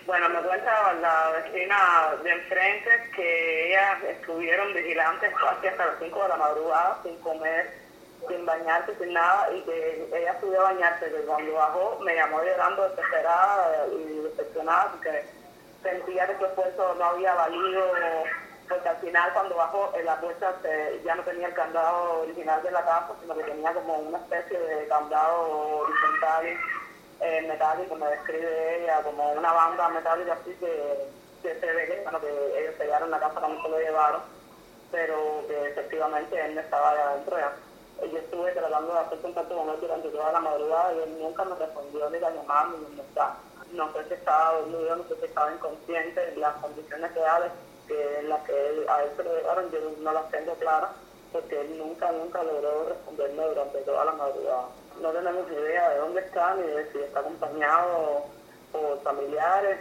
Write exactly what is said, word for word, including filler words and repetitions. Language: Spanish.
Bueno, me cuenta la vecina de enfrente que ellas estuvieron vigilantes casi hasta las cinco de la madrugada, sin comer, sin bañarse, sin nada, y que ella subió a bañarse, que cuando bajó me llamó llorando desesperada y decepcionada, porque sentía que su esfuerzo no había valido, porque al final cuando bajó en la puerta se, ya no tenía el candado original de la casa, sino que tenía como una especie de candado horizontal, eh, metálico, me describe ella, como una banda metálica así que, que se ve que, bueno, que ellos sellaron la casa cuando se lo llevaron, pero que efectivamente él no estaba allá adentro ya. Yo estuve tratando de hacer contacto con él durante toda la madrugada y él nunca me respondió ni la llamada ni el mensaje. No sé si estaba dormido, no sé si estaba inconsciente, las condiciones reales que en las que él, a él se lo llevaron yo no las tengo claras, porque él nunca, nunca logró responderme durante toda la madrugada. No tenemos idea de dónde está ni de si está acompañado por familiares